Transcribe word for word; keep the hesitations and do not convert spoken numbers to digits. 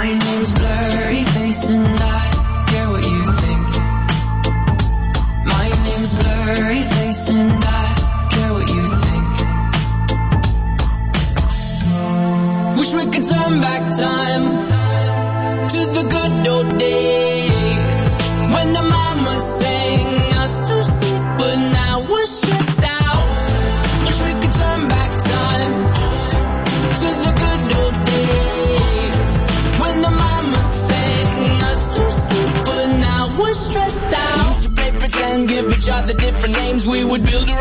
My name's Blurry Face and I care what you think. My name's Blurry Face and I care what you think. Wish we could turn back time to the good old days when the mama sang us to sleep, but now we're stressed out. Wish we could turn back time to the good old days when the mama sang us to sleep, but now we're stressed out. We used to play pretend, give each other different names. We would build a